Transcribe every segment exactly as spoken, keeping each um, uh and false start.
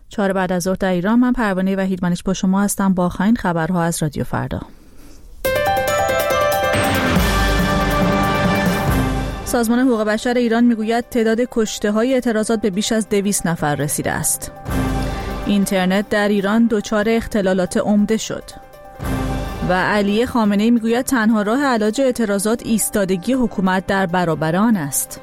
چهار بعد از ظهر در ایران. من پروانه وحیدمنش با شما هستم با آخرین خبرها از رادیو فردا. سازمان حقوق بشر ایران میگوید تعداد کشته‌های اعتراضات به بیش از دویست نفر رسیده است. اینترنت در ایران دچار اختلالات عمده شد. و علی خامنه‌ای میگوید تنها راه علاج اعتراضات ایستادگی حکومت در برابر آن است.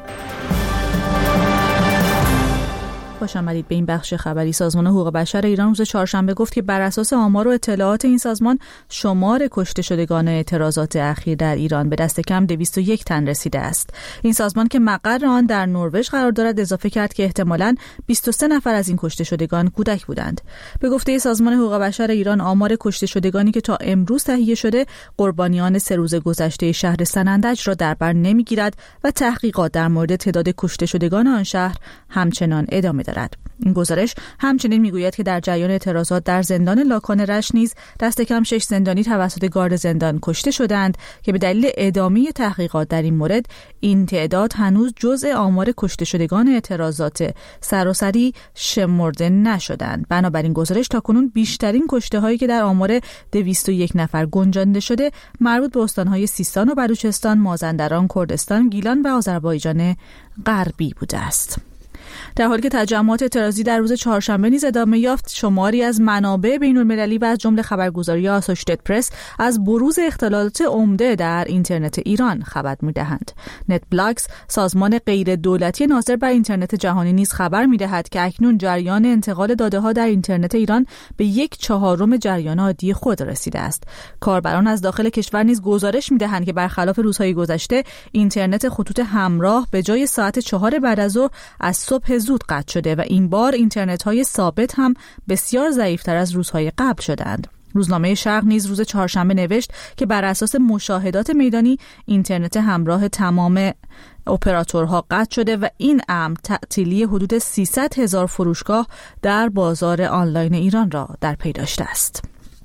خوش آمدید به این بخش خبری. سازمان حقوق بشر ایران روز چهارشنبه گفت که بر اساس آمار و اطلاعات این سازمان شمار کشته شدگان اعتراضات اخیر در ایران به دست کم دویست و یک تن رسیده است. این سازمان که مقر آن در نروژ قرار دارد اضافه کرد که احتمالاً بیست و سه نفر از این کشته شدگان کودک بودند. به گفته سازمان حقوق بشر ایران آمار کشته شدگانی که تا امروز تهیه شده قربانیان سه روز گذشته شهر سنندج را در بر نمیگیرد و تحقیقات در مورد تعداد کشته شدگان آن شهر همچنان ادامه دارد. این گزارش همچنین میگوید که در جریان اعتراضات در زندان لاکان رشت نیز دست کم شش زندانی توسط گارد زندان کشته شدند که به دلیل ادامه تحقیقات در این مورد این تعداد هنوز جزء آمار کشته شدگان اعتراضات سراسری شمرده نشدند. بنابراین گزارش تاکنون بیشترین کشته هایی که در آمار دویست و یک نفر گنجانده شده مربوط به استانهای سیستان و بلوچستان، مازندران، کردستان، گیلان و آذربایجان غربی بوده است. در حالی که تجمعات اعتراضی در روز چهارشنبه نیز ادامه یافت، شماری از منابع بین‌المللی و از جمله خبرگزاری آسوشیتد پرس از بروز اختلالات عمده در اینترنت ایران خبر می‌دهند. نت بلاکس، سازمان غیر دولتی ناظر بر اینترنت جهانی نیز خبر می‌دهد که اکنون جریان انتقال داده‌ها در اینترنت ایران به یک چهارم جریان عادی خود رسیده است. کاربران از داخل کشور نیز گزارش می‌دهند که برخلاف روزهای گذشته اینترنت خطوط همراه به جای ساعت چهار بعد از ظهر از صبح زود قطع شده و این بار اینترنت‌های ثابت هم بسیار ضعیف‌تر از روزهای قبل شدند. روزنامه شرق نیز روز چهارشنبه نوشت که بر اساس مشاهدات میدانی اینترنت همراه تمام اپراتورها قطع شده و این امر تعطیلی حدود سیصد هزار فروشگاه در بازار آنلاین ایران را در پی داشته است.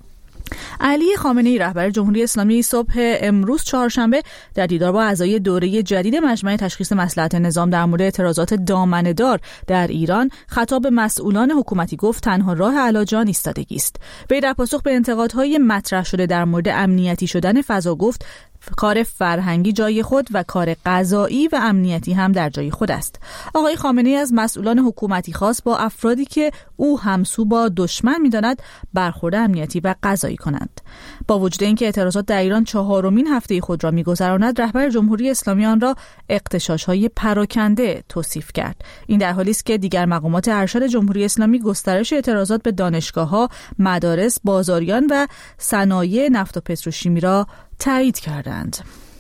علی خامنه‌ای رهبر جمهوری اسلامی صبح امروز چهارشنبه در دیدار با اعضای دوره جدید مجمع تشخیص مصلحت نظام در مورد اعتراضات دامنه‌دار در ایران خطاب به مسئولان حکومتی گفت تنها راه علاج آن ایستادگی است. وی در پاسخ به انتقادهای مطرح شده در مورد امنیتی شدن فضا گفت کار فرهنگی جای خود و کار قضایی و امنیتی هم در جای خود است. آقای خامنه‌ای از مسئولان حکومتی خواست با افرادی که او همسو با دشمن می‌داند برخورد امنیتی و قضایی کنند. با وجود اینکه اعتراضات در ایران چهارمین هفته خود را می‌گذراند، رهبر جمهوری اسلامی آن را اغتشاش‌های پراکنده توصیف کرد. این در حالی است که دیگر مقامات ارشد جمهوری اسلامی گسترش اعتراضات به دانشگاه‌ها، مدارس، بازاریان و صنایع نفت و پتروشیمی را تایید کردند.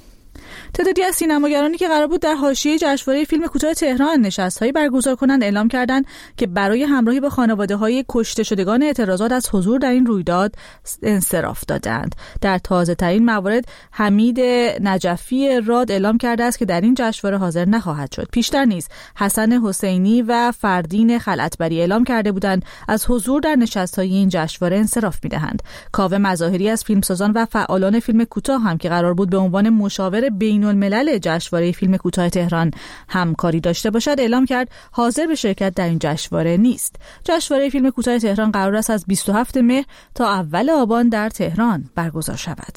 تعدادی از سینماگرانی که قرار بود در حاشیه جشنواره فیلم کوتاه تهران نشست‌هایی برگزار کنند اعلام کردند که برای همراهی با خانواده‌های کشته شدگان اعتراضات از حضور در این رویداد انصراف دادند. در تازه‌ترین موارد حمید نجفی راد اعلام کرده است که در این جشنواره حاضر نخواهد شد. پیشتر نیز حسن حسینی و فردین خلعتبری اعلام کرده بودند از حضور در نشست‌های این جشنواره انصراف می‌دهند. کاوه مظاهری از فیلمسازان و فعالان فیلم کوتاه هم که قرار بود به عنوان مشاور بین الملل جشنواره فیلم کوتاه تهران همکاری داشته باشد اعلام کرد حاضر به شرکت در این جشنواره نیست. جشنواره فیلم کوتاه تهران قرار است از بیست و هفتم مهر تا اول آبان در تهران برگزار شود.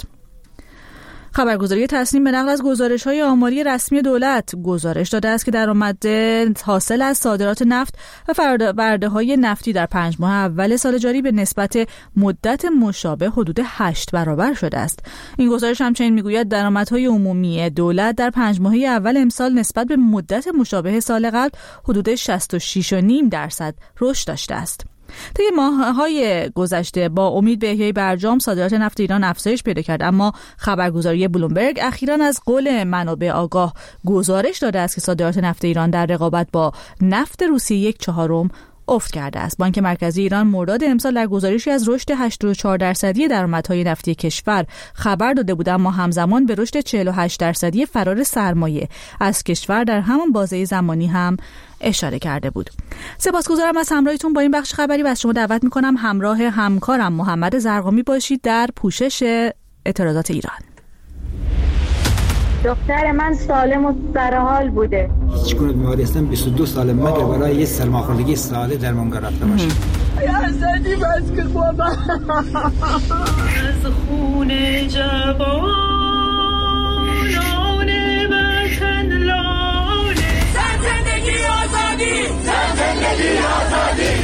خبرگزاری تصنیم به نقل از گزارش‌های آماری رسمی دولت گزارش داده است که درآمد حاصل از صادرات نفت و فرده‌های نفتی در پنج ماه اول سال جاری به نسبت مدت مشابه حدود هشت برابر شده است. این گزارش همچنین می‌گوید درآمدهای عمومی دولت در پنج ماهه اول امسال نسبت به مدت مشابه سال قبل حدود شصت و شش و نیم درصد رشد داشته است. طی ماه‌های گذشته با امید به احیای برجام صادرات نفت ایران افزایش پیدا کرد، اما خبرگزاری بلومبرگ اخیراً از قول منابع آگاه گزارش داده است که صادرات نفت ایران در رقابت با نفت روسیه یک چهارم افت کرده است. بانک مرکزی ایران مرداد امسال در گزارشی از رشد هشتاد و چهار درصدی درآمدهای نفتی کشور خبر داده بود، اما همزمان به رشد چهل و هشت درصدی فرار سرمایه از کشور در همان بازه زمانی هم اشاره کرده بود. سپاسگزارم از همراهیتون با این بخش خبری و از شما دعوت می‌کنم همراه همکارم محمد زرقامی باشید در پوشش اعتراضات ایران. دختر من سالم و سرحال بوده. هیچ گونه بیماری هستم بیست و دو سال مگر برای یه سرماخوردگی ساده درمانگاه رفته باشم. یا زدی بس که بابا از خون جوانان وطن لاله. زن زندگی آزادی، زن زندگی آزادی.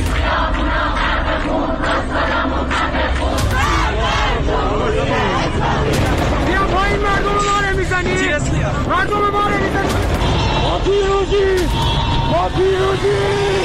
بیا پایین، مردم ما رو میزنی، مردم ما رو میزنی. ما پیروزی، ما پیروزی.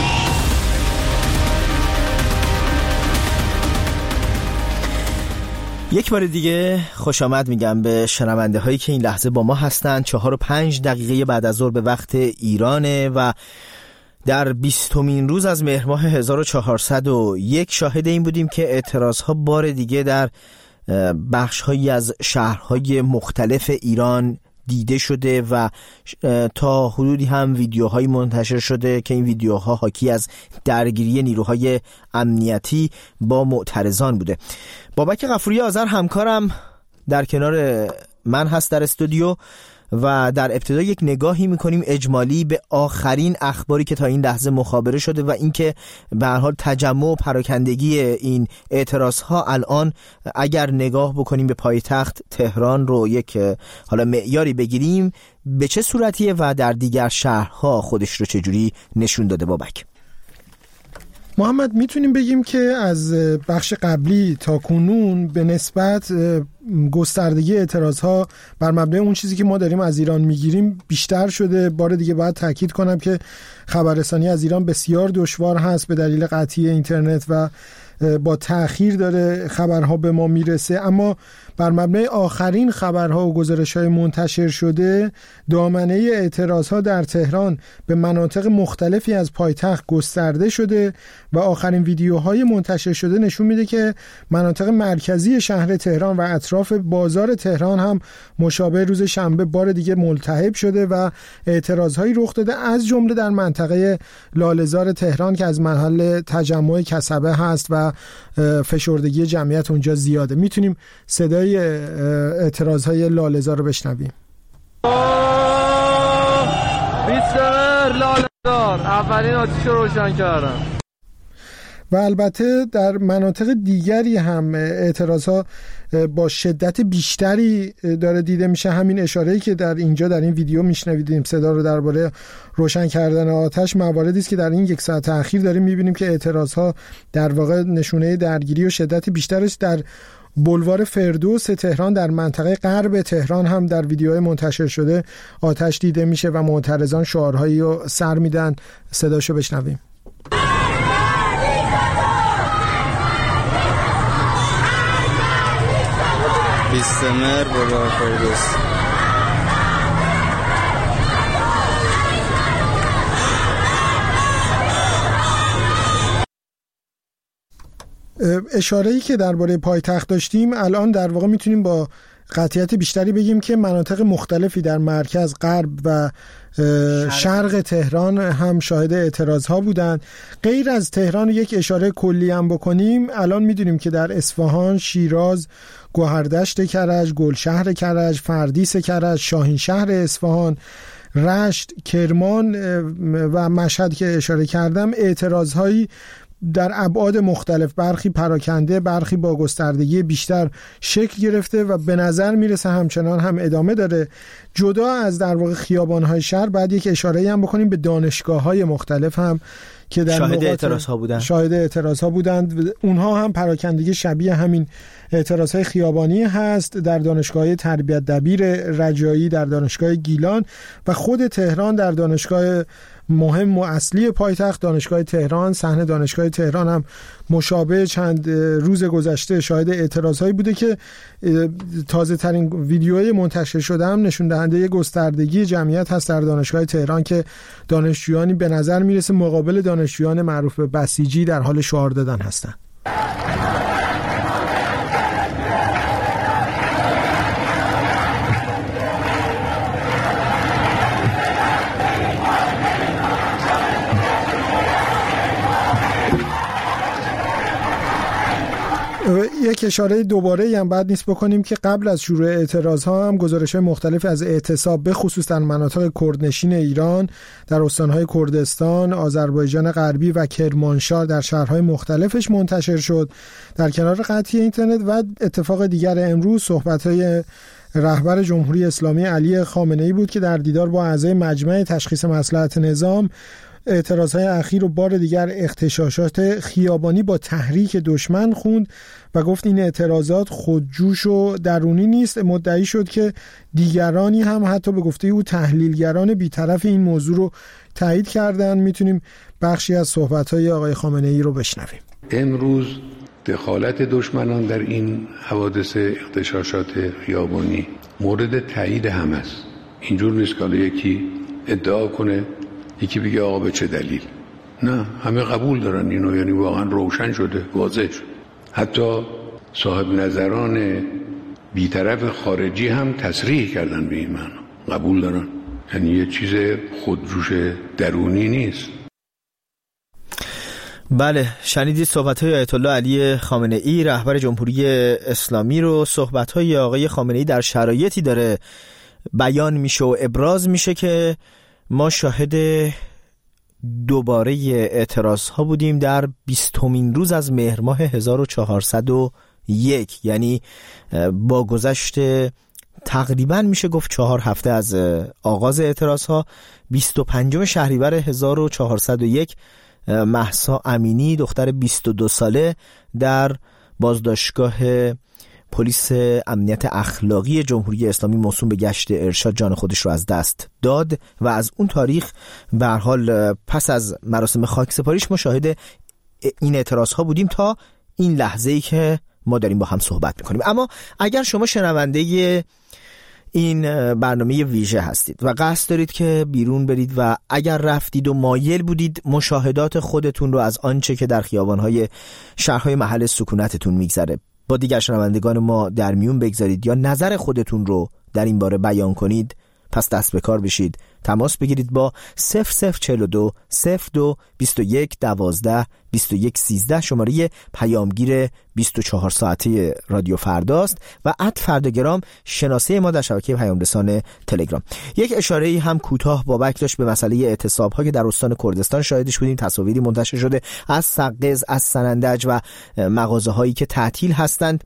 یک بار دیگه خوش آمد میگم به شنونده هایی که این لحظه با ما هستن. چهار و پنج دقیقه بعد از ظهر به وقت ایرانه و در بیستمین روز از مهر ماه هزار و چهارصد و یک شاهد این بودیم که اعتراض ها بار دیگه در بخش هایی از شهرهای مختلف ایران دیده شده و تا حدودی هم ویدیوهایی منتشر شده که این ویدیوها حاکی از درگیری نیروهای امنیتی با معترضان بوده. بابک غفوری آذر همکارم در کنار من هست در استودیو و در ابتدا یک نگاهی میکنیم اجمالی به آخرین اخباری که تا این لحظه مخابره شده و اینکه به هر حال تجمع و پراکندگی این اعتراض ها الان اگر نگاه بکنیم به پایتخت تهران رو یک حالا معیاری بگیریم به چه صورتیه و در دیگر شهرها خودش رو چجوری نشون داده بابک؟ محمد میتونیم بگیم که از بخش قبلی تا کنون به نسبت گستردگی اعتراضها بر مبنای اون چیزی که ما داریم از ایران میگیریم بیشتر شده. بار دیگه باید تاکید کنم که خبررسانی از ایران بسیار دشوار هست به دلیل قطعی اینترنت و با تأخیر داره خبرها به ما میرسه، اما بر مبنای آخرین خبرها و گزارش‌های منتشر شده دامنه اعتراضها در تهران به مناطق مختلفی از پایتخت گسترده شده و آخرین ویدیوهای منتشر شده نشون میده که مناطق مرکزی شهر تهران و اطراف بازار تهران هم مشابه روز شنبه بار دیگه ملتهب شده و اعتراضهایی رخ داده، از جمله در منطقه لاله‌زار تهران که از محل تجمع کسبه هست و فشردگی جمعیت اونجا زیاده. میتونیم صدای اعتراضهای لاله‌زار رو بشنویم. بیستمر لاله‌زار اولین آتیش رو روشن کردن. و البته در مناطق دیگری هم اعتراضها با شدت بیشتری داره دیده میشه. همین اشاره‌ای که در اینجا در این ویدیو میشنویدیم صدا رو درباره روشن کردن آتش مواردی است که در این یک ساعت اخیر داریم میبینیم که اعتراضها در واقع نشونه درگیری و شدت بیشترش در بولوار فردوس تهران در منطقه غرب تهران هم در ویدیوهای منتشر شده آتش دیده میشه و معترضان شعارهایی رو سر میدن. صداشو بشنویم. بیستمر بولوار فردوس. اشاره‌ای که درباره پایتخت داشتیم الان در واقع میتونیم با قطعیت بیشتری بگیم که مناطق مختلفی در مرکز، غرب و شرق تهران هم شاهد اعتراضها بودند. غیر از تهران یک اشاره کلی هم بکنیم، الان میدونیم که در اصفهان، شیراز، گوهردشت کرج، گلشهر کرج، فردیس کرج، شاهینشهر اصفهان، رشت، کرمان و مشهد که اشاره کردم اعتراضهایی در ابعاد مختلف، برخی پراکنده برخی با گستردگی بیشتر شکل گرفته و به نظر میرسه همچنان هم ادامه داره. جدا از در واقع خیابان‌های شهر بعد یک اشاره‌ای هم بکنیم به دانشگاه‌های مختلف هم که در شاهد اعتراض‌ها بودند. شاهد اعتراض‌ها بودند. اونها هم پراکندگی شبیه همین اعتراض‌های خیابانی هست در دانشگاه تربیت دبیر رجایی، در دانشگاه گیلان و خود تهران در دانشگاه مهم و اصلی پایتخت دانشگاه تهران. صحنه دانشگاه تهران هم مشابه چند روز گذشته شاهد اعتراضهایی بوده که تازه ترین ویدیوهای منتشر شده هم نشون دهنده گستردگی جمعیت هست در دانشگاه تهران که دانشجویانی به نظر میرسه مقابل دانشجویان معروف به بسیجی در حال شعار دادن هستند. یک اشاره دوباره هم بعد نیست بکنیم که قبل از شروع اعتراض‌ها هم گزارش‌های مختلف از اعتصاب به خصوص در مناطق کردنشین ایران در استان‌های کردستان، آذربایجان غربی و کرمانشاه در شهرهای مختلفش منتشر شد. در کنار قطعی اینترنت و اتفاق دیگر امروز صحبت‌های رهبر جمهوری اسلامی علی خامنه‌ای بود که در دیدار با اعضای مجمع تشخیص مصلحت نظام اعتراضهای اخیر و بار دیگر اغتشاشات خیابانی با تحریک دشمن خوند و گفت این اعتراضات خودجوش و درونی نیست. مدعی شد که دیگرانی هم حتی به گفته او تحلیلگران بی‌طرف این موضوع رو تایید کردن. میتونیم بخشی از صحبت‌های آقای خامنه‌ای رو بشنویم. امروز دخالت دشمنان در این حوادث اغتشاشات خیابانی مورد تایید هم است. اینجور نیست که یکی ادعا کنه یکی بگه آقا به چه دلیل. نه، همه قبول دارن اینو، یعنی واقعا روشن شده، واضح شد. حتی صاحب نظران بی‌طرف خارجی هم تصریح کردن به این معنا، قبول دارن. یعنی یه چیز خودجوش درونی نیست. بله، شنیدید صحبت‌های آیت الله علی خامنه‌ای رهبر جمهوری اسلامی رو. صحبت‌های آقای خامنه‌ای در شرایطی داره بیان میشه و ابراز میشه که ما شاهد دوباره اعتراض ها بودیم در بیستمین روز از مهر ماه هزار و چهارصد و یک، یعنی با گذشت تقریبا میشه گفت چهار هفته از آغاز اعتراض ها. بیست و پنجم شهریور هزار و چهارصد و یک مهسا امینی دختر بیست و دو ساله در بازداشتگاه پلیس امنیت اخلاقی جمهوری اسلامی موسوم به گشت ارشاد جان خودش رو از دست داد و از اون تاریخ به هر حال پس از مراسم خاکسپاریش ما شاهد این اعتراض ها بودیم تا این لحظه ای که ما داریم با هم صحبت میکنیم. اما اگر شما شنونده این برنامه ویژه هستید و قصد دارید که بیرون برید و اگر رفتید و مایل بودید مشاهدات خودتون رو از آنچه که در خیابان‌های شهرهای محل سکونتتون میگذره با دیگر شنوندگان ما در میون بگذارید یا نظر خودتون رو در این باره بیان کنید، پس دست به کار بشید. تماس بگیرید با صفر صفر چهل و دو صفر دو بیست و یک دوازده بیست و یک سیزده شماره پیامگیر بیست و چهار ساعته رادیو فرداست و ات فرداگرام شناسه ما در شبکه پیام رسان تلگرام. یک اشاره هم کوتاه بابک داشت به مسئله اعتصاب ها که در استان کردستان شاهدش بودیم. تصاویری منتشر شده از سقز، از سنندج و مغازه هایی که تعطیل هستند.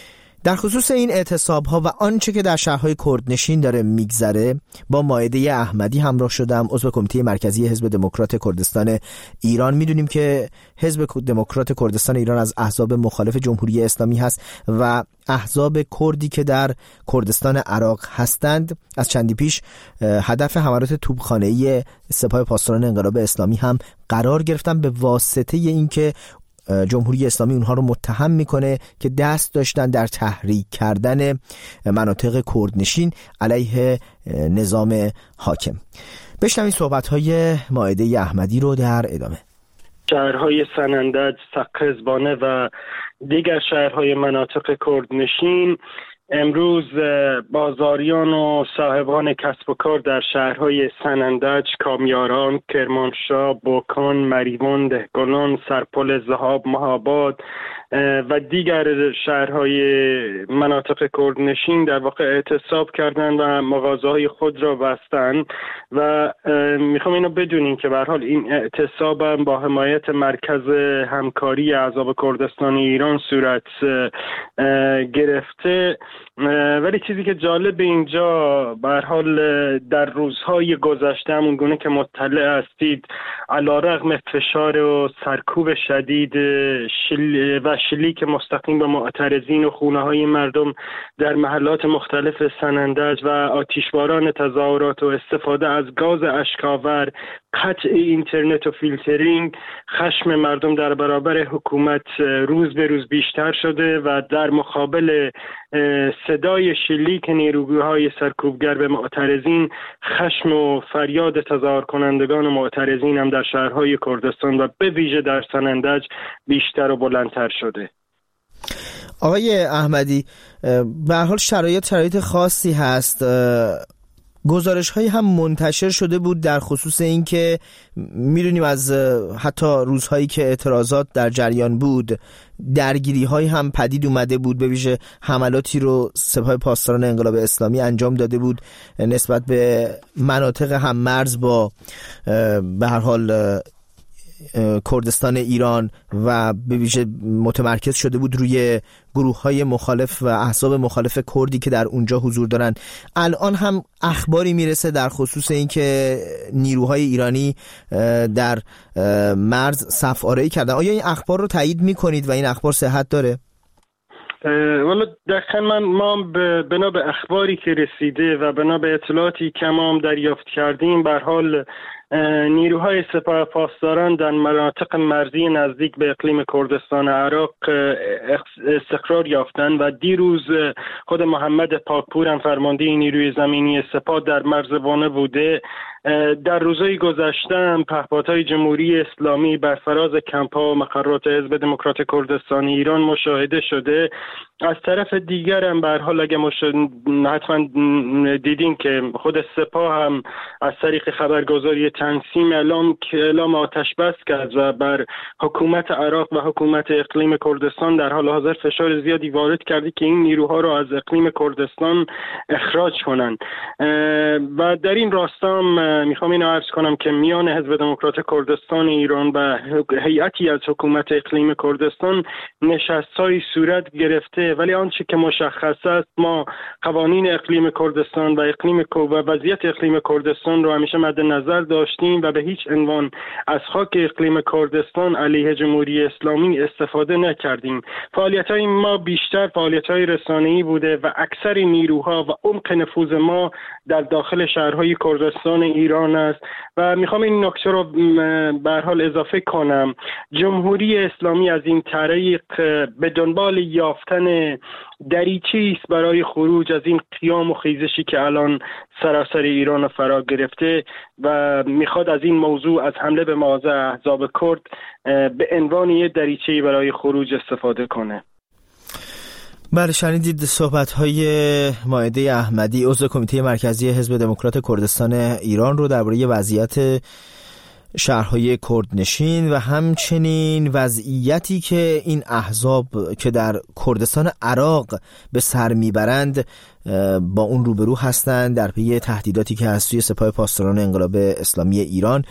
در خصوص این اعتصاب ها و آنچه که در شهرهای کردنشین داره میگذره با مائده احمدی همراه شدم، عضو کمیته مرکزی حزب دموکرات کردستان ایران. میدونیم که حزب دموکرات کردستان ایران از احزاب مخالف جمهوری اسلامی هست و احزاب کردی که در کردستان عراق هستند از چندی پیش هدف حملات توپخانه‌ای سپاه پاسداران انقلاب اسلامی هم قرار گرفتن به واسطه اینکه جمهوری اسلامی اونها رو متهم میکنه که دست داشتن در تحریک کردن مناطق کردنشین علیه نظام حاکم. بشنویم صحبت‌های مائده احمدی رو در ادامه. شهرهای سنندج، سقزبانه و دیگر شهرهای مناطق کردنشین امروز بازاریان و صاحبان کسب و کار در شهرهای سنندج، کامیاران، کرمانشاه، بوکان، مریوان، دهقان، سرپل زهاب، مهاباد و دیگر شهرهای مناطق کردنشین در واقع اعتصاب کردند و مغازه‌های خود را بستند و میخوام اینو بدونین که به هر حال این اعتصاب هم با حمایت مرکز همکاری احزاب کردستان ایران صورت گرفته. ولی چیزی که جالب اینجا به هر حال در روزهای گذشته همون گونه که مطلع هستید علیرغم فشار و سرکوب شدید شل و شلیک مستقیم به معترضین و خونه‌های مردم در محلات مختلف سنندج و آتشباران تظاهرات و استفاده از گاز اشک‌آور، قطع اینترنت و فیلترینگ، خشم مردم در برابر حکومت روز به روز بیشتر شده و در مقابل صدای شلیک نیروهای سرکوبگر به معترضین، خشم و فریاد تظاهر کنندگان و معترضین هم در شهرهای کردستان و به ویژه در سنندج بیشتر و بلندتر شده. آقای احمدی، به هر حال شرایط شرایط خاصی هست. گزارش هایی هم منتشر شده بود در خصوص این که میدونیم از حتی روزهایی که اعتراضات در جریان بود درگیری هایی هم پدید اومده بود، به ویژه حملاتی رو سپاه پاسداران انقلاب اسلامی انجام داده بود نسبت به مناطق هم‌مرز با به هر حال کردستان ایران و به ویژه متمرکز شده بود روی گروه‌های مخالف و احزاب مخالف کردی که در اونجا حضور دارن. الان هم اخباری میرسه در خصوص اینکه نیروهای ایرانی در مرز صف آرایی کردن. آیا این اخبار رو تایید میکنید و این اخبار صحت داره؟ والا دقیقا من ما بنا به اخباری که رسیده و بنا به اطلاعاتی که ما هم دریافت کردیم، به هر حال نیروهای سپاه پاسداران در مناطق مرزی نزدیک به اقلیم کردستان عراق استقرار یافتند و دیروز خود محمد پاکپور هم فرمانده نیروی زمینی سپاه در مرز وانه بوده. در روزهای گذشته پهپادهای جمهوری اسلامی بر فراز کمپ‌ها و مقرات حزب دموکرات کردستان ایران مشاهده شده. از طرف دیگر هم به هر حال اگه حتما دیدین که خود سپاه هم از طریق خبرگزاری تنسیم اعلام اعلام آتش بس کرد و بر حکومت عراق و حکومت اقلیم کردستان در حال حاضر فشار زیادی وارد کرده که این نیروها رو از اقلیم کردستان اخراج کنند. و در این راستا میخوام اینو عرض کنم که میان حزب دموکرات کردستان ایران و هیئتی از حکومت اقلیم کردستان نشست‌های صورت گرفته، ولی آنچه که مشخص است ما قوانین اقلیم کردستان و اقلیم و وضعیت اقلیم کردستان رو همیشه مد نظر داشتیم و به هیچ عنوان از خاک اقلیم کردستان علیه جمهوری اسلامی استفاده نکردیم. فعالیت‌های ما بیشتر فعالیت‌های رسانه‌ای بوده و اکثر نیروها و عمق نفوذ ما در داخل شهرهای کردستان ایران است. و میخوام این نکته رو به هر حال اضافه کنم، جمهوری اسلامی از این طریق به دنبال یافتن دریچه‌ای است برای خروج از این قیام و خیزشی که الان سراسر ایران فرا گرفته و میخواد از این موضوع، از حمله به مواضع احزاب کرد به عنوان یک دریچه‌ای برای خروج استفاده کنه. بله، شنیدید صحبت‌های مائده احمدی، عضو کمیته مرکزی حزب دموکرات کردستان ایران رو درباره وضعیت شهرهای کردنشین و همچنین وضعیتی که این احزاب که در کردستان عراق به سر میبرند با اون روبرو هستند در پی تهدیداتی که از سوی سپاه پاسداران انقلاب اسلامی ایران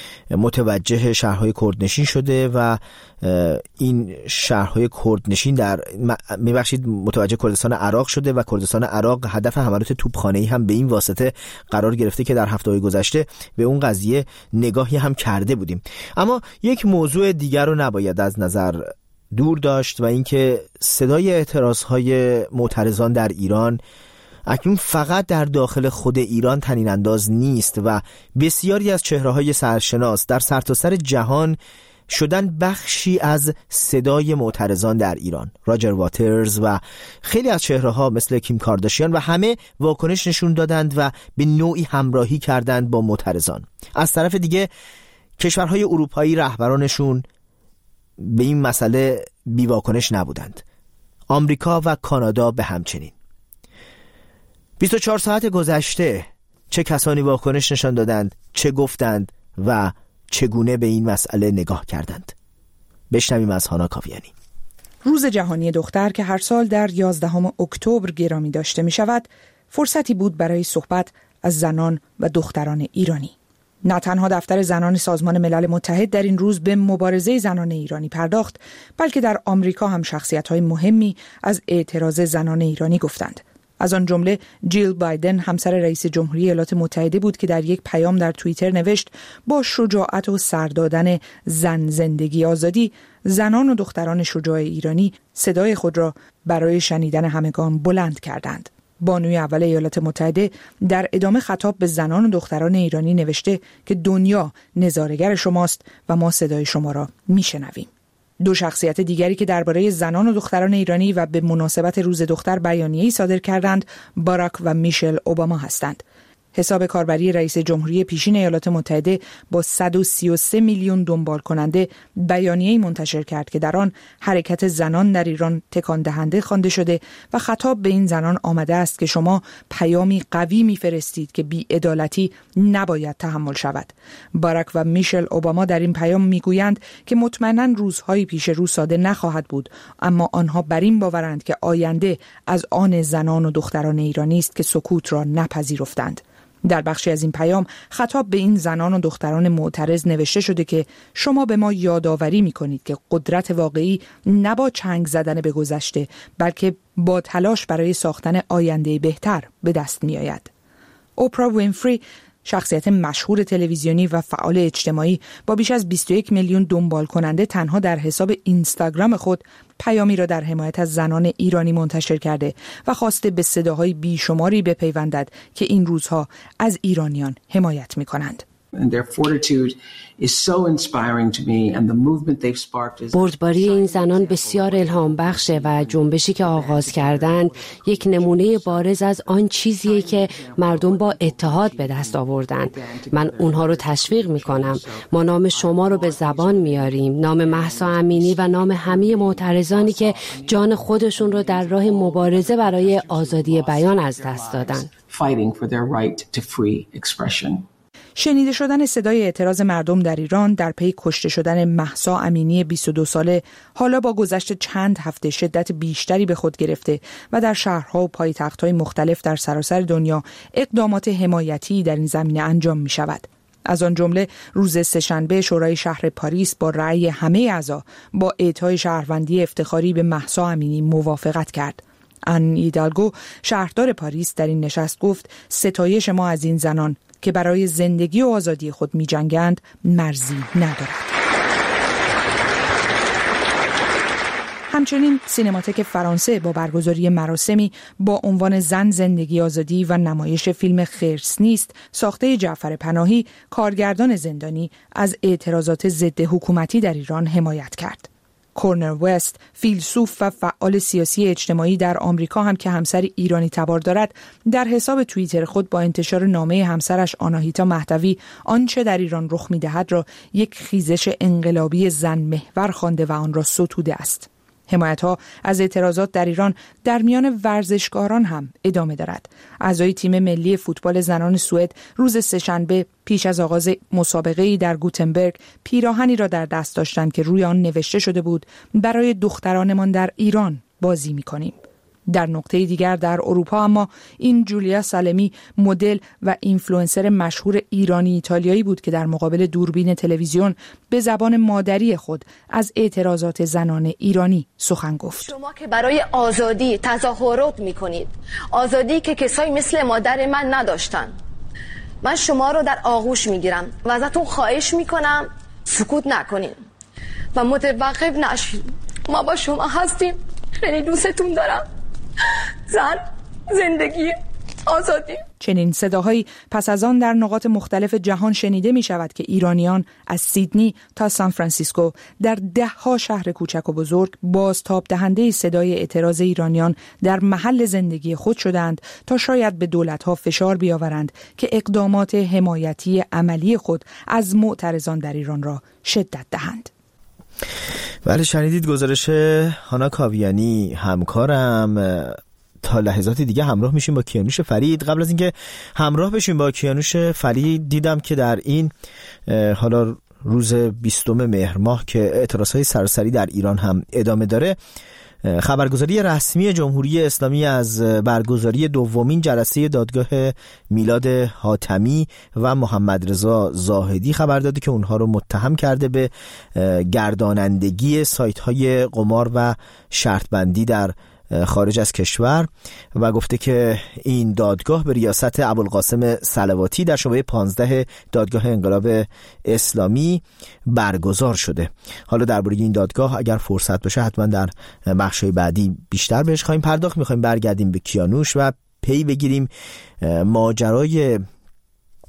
متوجه شهرهای کردنشین شده و این شهرهای کردنشین در میبخشید متوجه کردستان عراق شده و کردستان عراق هدف حملات توپخانه‌ای هم به این واسطه قرار گرفته که در هفته‌های گذشته به اون قضیه نگاهی هم کرده بودیم. اما یک موضوع دیگر رو نباید از نظر دور داشت و اینکه صدای اعتراضهای معترضان در ایران اکنون فقط در داخل خود ایران طنین انداز نیست و بسیاری از چهره‌های سرشناس در سرتاسر جهان شدن بخشی از صدای معترضان در ایران. راجر واترز و خیلی از چهره‌ها مثل کیم کارداشیان و همه واکنش نشون دادند و به نوعی همراهی کردند با معترضان. از طرف دیگه کشورهای اروپایی رهبرانشون به این مسئله بی واکنش نبودند. آمریکا و کانادا به همچنین. بیست و چهار ساعت گذشته چه کسانی واکنش نشان دادند، چه گفتند و چگونه به این مسئله نگاه کردند؟ بشنویم از هانا کاویانی. روز جهانی دختر که هر سال در یازدهم اکتبر گرامی داشته می شود، فرصتی بود برای صحبت از زنان و دختران ایرانی. نه تنها دفتر زنان سازمان ملل متحد در این روز به مبارزه زنان ایرانی پرداخت، بلکه در آمریکا هم شخصیت‌های مهمی از اعتراض زنان ایرانی گفتند. از آن جمله جیل بایدن، همسر رئیس جمهوری ایالات متحده بود که در یک پیام در توییتر نوشت با شجاعت و سر دادن زن زندگی آزادی، زنان و دختران شجاع ایرانی صدای خود را برای شنیدن همگان بلند کردند. بانوی اول ایالات متحده در ادامه خطاب به زنان و دختران ایرانی نوشته که دنیا نظاره‌گر شماست و ما صدای شما را میشنویم. دو شخصیت دیگری که درباره زنان و دختران ایرانی و به مناسبت روز دختر بیانیه‌ای صادر کردند، باراک و میشل اوباما هستند. حساب کاربری رئیس جمهوری پیشین ایالات متحده با صد و سی و سه میلیون دنبال کننده بیانیه‌ای منتشر کرد که در آن حرکت زنان در ایران تکان دهنده خوانده شده و خطاب به این زنان آمده است که شما پیامی قوی می‌فرستید که بی‌عدالتی نباید تحمل شود. باراک و میشل اوباما در این پیام میگویند که مطمئناً روزهای پیش رو ساده نخواهد بود، اما آنها بر این باورند که آینده از آن زنان و دختران ایرانی است که سکوت را نپذیرفتند. در بخشی از این پیام خطاب به این زنان و دختران معترض نوشته شده که شما به ما یادآوری می‌کنید که قدرت واقعی نه با چنگ زدن به گذشته بلکه با تلاش برای ساختن آینده بهتر به دست می‌آید. اوپرا وینفری، شخصیت مشهور تلویزیونی و فعال اجتماعی با بیش از بیست و یک میلیون دنبال کننده، تنها در حساب اینستاگرام خود پیامی را در حمایت از زنان ایرانی منتشر کرده و خواسته به صداهای بیشماری بپیوندد که این روزها از ایرانیان حمایت می‌کنند. بردباری این زنان بسیار الهام بخشه و جنبشی که آغاز کردند یک نمونه بارز از آن چیزیه که مردم با اتحاد به دست آوردند. من اونها رو تشویق میکنم. ما نام شما رو به زبان میاریم، نام مهسا امینی و نام همه معترضانی که جان خودشون رو در راه مبارزه برای آزادی بیان از دست دادن. شنیده شدن صدای اعتراض مردم در ایران در پی کشته شدن مهسا امینی بیست و دو ساله حالا با گذشت چند هفته شدت بیشتری به خود گرفته و در شهرها و پایتخت‌های مختلف در سراسر دنیا اقدامات حمایتی در این زمینه انجام می شود. از آن جمله روز سه‌شنبه شورای شهر پاریس با رأی همه اعضا با اعطای شهروندی افتخاری به مهسا امینی موافقت کرد. ان ایدالگو، شهردار پاریس، در این نشست گفت ستایش ما از این زنان که برای زندگی و آزادی خود می جنگند مرزی ندارد. همچنین سینماتک فرانسه با برگزاری مراسمی با عنوان زن، زندگی، آزادی و نمایش فیلم خرس نیست ساخته جعفر پناهی، کارگردان زندانی، از اعتراضات ضد حکومتی در ایران حمایت کرد. کورنر وست، فیلسوف و فعال سیاسی اجتماعی در آمریکا هم که همسر ایرانی تبار دارد، در حساب توییتر خود با انتشار نامه همسرش آناهیتا مهدوی آنچه در ایران رخ می‌دهد را یک خیزش انقلابی زن محور خوانده و آن را ستوده است. حمایت‌ها از اعتراضات در ایران در میان ورزشکاران هم ادامه دارد. اعضای تیم ملی فوتبال زنان سوئد روز سه‌شنبه پیش از آغاز مسابقه‌ای در گوتنبرگ پیراهنی را در دست داشتند که روی آن نوشته شده بود برای دخترانمان در ایران بازی می‌کنیم. در نقطه دیگر در اروپا اما این جولیا سالمی، مدل و اینفلوئنسر مشهور ایرانی ایتالیایی بود که در مقابل دوربین تلویزیون به زبان مادری خود از اعتراضات زنان ایرانی سخن گفت. شما که برای آزادی تظاهرات میکنید، آزادی که کسایی مثل مادر من نداشتن، من شما رو در آغوش میگیرم و ازتون خواهش میکنم سکوت نکنید و متوقف نشید. ما با شما هستیم، خیلی دوستتون دارم. زن، زندگی، آزادی. چنین صداهایی پس از آن در نقاط مختلف جهان شنیده می شود که ایرانیان از سیدنی تا سان فرانسیسکو در ده ها شهر کوچک و بزرگ بازتاب دهنده صدای اعتراض ایرانیان در محل زندگی خود شدند تا شاید به دولت‌ها فشار بیاورند که اقدامات حمایتی عملی خود از معترضان در ایران را شدت دهند. بله، شنیدید گزارش هانا کاویانی همکارم. تا لحظات دیگه همراه میشیم با کیانوش فرید. قبل از اینکه همراه بشیم با کیانوش فرید، دیدم که در این حالا روز بیستم مهر ماه که اعتراضهای سراسری در ایران هم ادامه داره، خبرگزاری رسمی جمهوری اسلامی از برگزاری دومین جلسه دادگاه میلاد حاتمی و محمد رضا زاهدی خبر داده که اونها رو متهم کرده به گردانندگی سایت‌های قمار و شرط بندی در خارج از کشور و گفته که این دادگاه به ریاست ابوالقاسم صلواتی در شعبه پانزده دادگاه انقلاب اسلامی برگزار شده. حالا درباره این دادگاه اگر فرصت بشه حتما در بخش‌های بعدی بیشتر بهش خواهیم پرداخت. می‌خوایم برگردیم به کیانوش و پی بگیریم ماجرای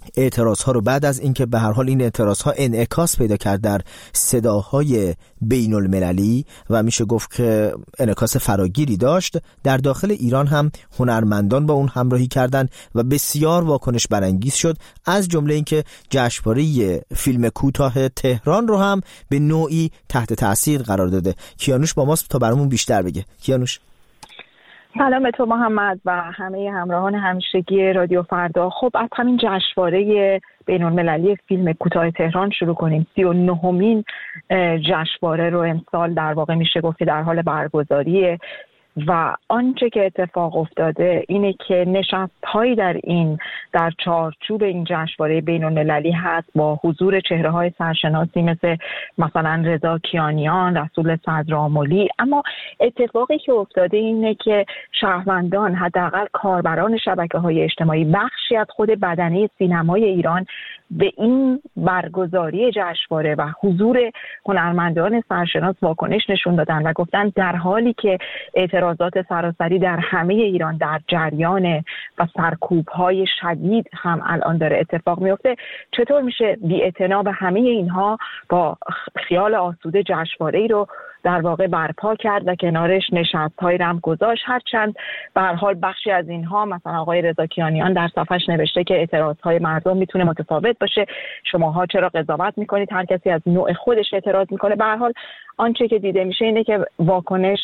اعتراض ها رو بعد از اینکه به هر حال این اعتراض ها انعکاس پیدا کرد در صداهای بین المللی و میشه گفت که انعکاس فراگیری داشت، در داخل ایران هم هنرمندان با اون همراهی کردند و بسیار واکنش برانگیز شد، از جمله اینکه جشنواره فیلم کوتاه تهران رو هم به نوعی تحت تاثیر قرار داده. کیانوش با ماست تا برامون بیشتر بگه. کیانوش. سلام به تو محمد و همه همراهان همیشگی رادیو فردا. خب از همین جشنواره بین‌المللی فیلم کوتاه تهران شروع کنیم. سی و نهمین جشنواره رو امسال در واقع میشه گفت که در حال برگزاریه و آنچه که اتفاق افتاده اینه که نشست‌هایی در این در چارچوب این جشنواره بین‌المللی هست با حضور چهره‌های سرشناسی مثل مثلا رضا کیانیان، رسول صدرآملی. اما اتفاقی که افتاده اینه که شهروندان، حداقل کاربران شبکه‌های اجتماعی، بخشی از خود بدنه سینمای ایران به این برگزاری جشنواره و حضور هنرمندان سرشناس واکنش نشون دادن و گفتن در حالی که اعتراضات سراسری در همه ایران در جریان و سرکوب‌های شدید هم الان داره اتفاق میفته، چطور میشه بی‌اعتنا به همه اینها با خیال آسوده جشنواره‌ای رو در واقع برپا کرد و کنارش نشست‌هایی رو هم گذاشت. هرچند به هر حال بخشی از اینها مثلا آقای رضا کیانیان در صفحش نوشته که اعتراض‌های مردم میتونه متفاوت باشه، شماها چرا قضاوت میکنید، هر کسی از نوع خودش اعتراض میکنه. به هر حال آنچه که دیده میشه اینه که واکنش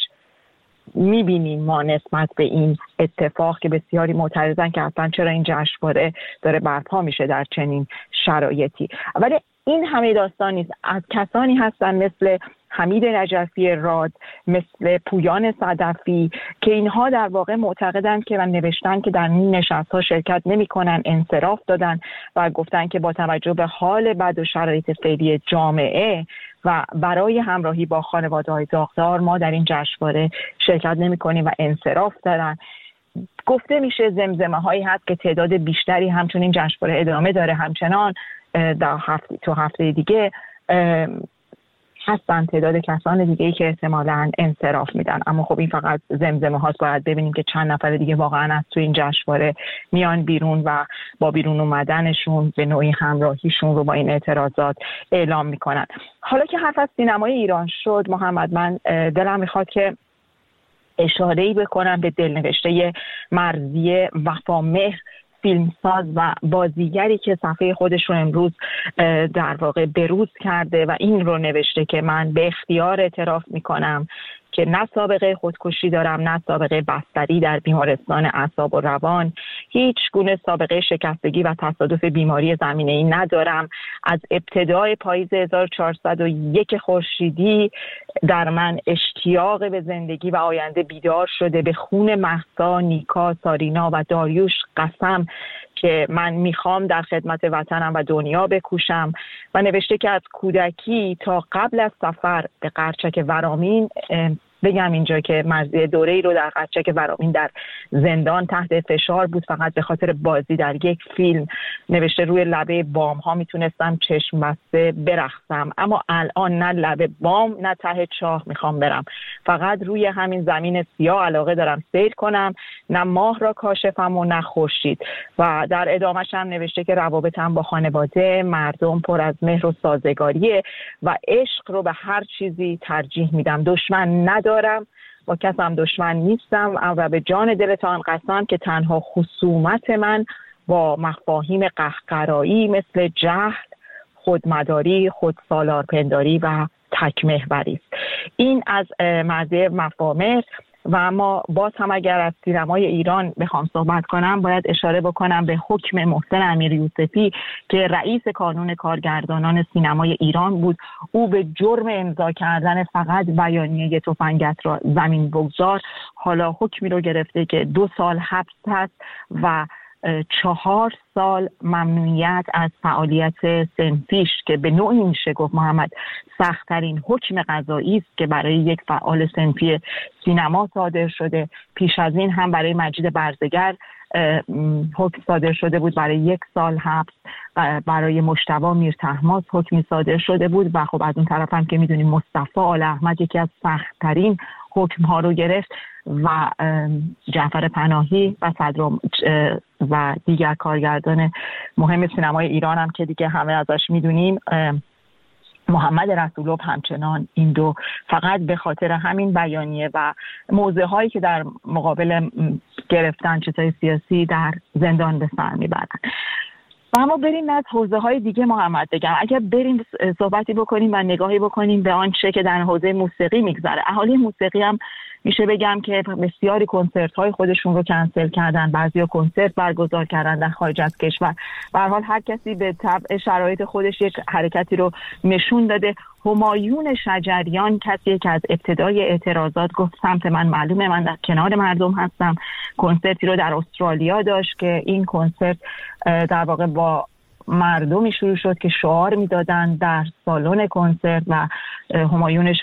میبینیم ما نسبت به این اتفاق که بسیاری معترضن که اصلا چرا این جشنواره داره برپا میشه در چنین شرایطی. ولی این همه داستان نیست. از کسانی هستن مثل حمید نجفی راد، مثل پویان صدفی که اینها در واقع معتقدند که و نوشتن که در این نشست‌ها شرکت نمی‌کنن، انصراف دادن و گفتن که با توجه به حال بد و شرایط فعلی جامعه و برای همراهی با خانواده‌های داغدار ما در این جشنواره شرکت نمی‌کنیم و انصراف دادن. گفته میشه زمزمه هایی هست که تعداد بیشتری همچون این جشنواره ادامه داره، همچنان در هفته تو هفته دیگه هستن تعداد کسان دیگه‌ای که احتمالاً انصراف میدن. اما خب این فقط زمزمه هاست، باید ببینیم که چند نفر دیگه واقعاً از تو این جشنواره میان بیرون و با بیرون اومدنشون به نوعی همراهیشون رو با این اعتراضات اعلام میکنن. حالا که حرف از سینمای ایران شد محمد، من دلم میخواد که اشاره‌ای بکنم به دلنوشته مرضیه وفامهر، فیلمساز و بازیگری که صفحه خودش رو امروز در واقع بروز کرده و این رو نوشته که من به اختیار اعتراف میکنم که نه سابقه خودکشی دارم، نه سابقه بستری در بیمارستان اعصاب و روان، هیچ گونه سابقه شکستگی و تصادف بیماری زمینه‌ای ندارم. از ابتدای پاییز هزار و چهارصد و یک خورشیدی در من اشتیاق به زندگی و آینده بیدار شده. به خون مهسا، نیکا، سارینا و داریوش قسم که من میخوام در خدمت وطنم و دنیا بکوشم. و نوشته که از کودکی تا قبل از سفر به قرچک ورامین، بگم اینجا که مرضیه دوره‌ای رو در قرچک ورامین در زندان تحت فشار بود فقط به خاطر بازی در یک فیلم. نوشته روی لبه بام ها میتونستم چشم بسته برقصم، اما الان نه لبه بام نه ته چاه میخوام برم، فقط روی همین زمین سیاه علاقه دارم سیر کنم، نه ماه را کاشفم و نه خورشید. و در ادامه‌ش هم نوشته که روابطم با خانواده، مردم پر از مهر و سازگاریه و عشق رو به هر چیزی ترجیح میدم. دشمن ندارم، با کسم دشمن نیستم و به جان دلتان قسم که تنها خصومت من با مفاهیم قهقرایی مثل جهل، خودمداری، خودسالارپنداری و تک‌محوری است. این از مرضیه وفامهر. و اما باز هم اگر از سینمای ایران بخوام صحبت کنم باید اشاره بکنم به حکم محسن امیریوسفی که رئیس کانون کارگردانان سینمای ایران بود. او به جرم امضا کردن فقط بیانیه تفنگت را زمین بگذار حالا حکمی رو گرفته که دو سال حبس هست و چهار سال ممنوعیت از فعالیت صنفیش که به نوعی میشه گفت محمد سخت‌ترین حکم قضایی است که برای یک فعال صنفی سینما صادر شده. پیش از این هم برای مجید برزگر حکم صادر شده بود برای یک سال حبس، برای مجتبی میرطهماس حکمی صادر شده بود و خب از اون طرف هم که میدونیم مصطفی آل احمد یکی از سخت‌ترین حکم ها رو گرفت و جعفر پناهی و صدر و دیگر کارگردان مهم سینمای ایران هم که دیگه همه ازش میدونیم، محمد رسولوف همچنان، این دو فقط به خاطر همین بیانیه و موضع هایی که در مقابل گرفتن چیزهای سیاسی در زندان به سر میبرن. و اما بریم از حوزه های دیگه محمد بگم، اگر بریم صحبتی بکنیم و نگاهی بکنیم به آنچه که در حوزه موسیقی میگذره، اهالی موسیقی هم میشه بگم که بسیاری کنسرت های خودشون رو کنسل کردن، بعضیا کنسرت برگزار کردن در خارج از کشور. به هر حال هر کسی به طبع شرایط خودش یک حرکتی رو نشون داده. همایون شجریان کسی که از ابتدای اعتراضات گفت سمت من معلومه، من در کنار مردم هستم. کنسرتی رو در استرالیا داشت که این کنسرت در واقع با مردمی شروع شد که شعار میدادن در سالن کنسرت و همایون